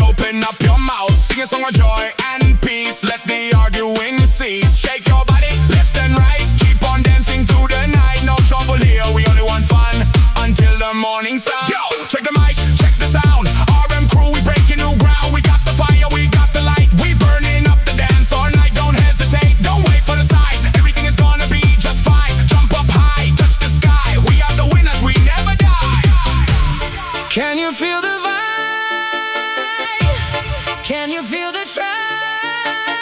open up your mouth, sing a song of joy and peace. Let the arguing cease. Shake your body left and right, keep on dancing through the night. No trouble here, we only want fun until the morning sun. Yo, check the mic, check the sound. RM crew, we breaking new ground. We got the fire, we got the light. We burning up the dance all night. Don't hesitate, don't wait for the sign. Everything is gonna be just fine. Jump up high, touch the sky. We are the winners, we never die. Can you feel the vibe? Can you feel the tribe?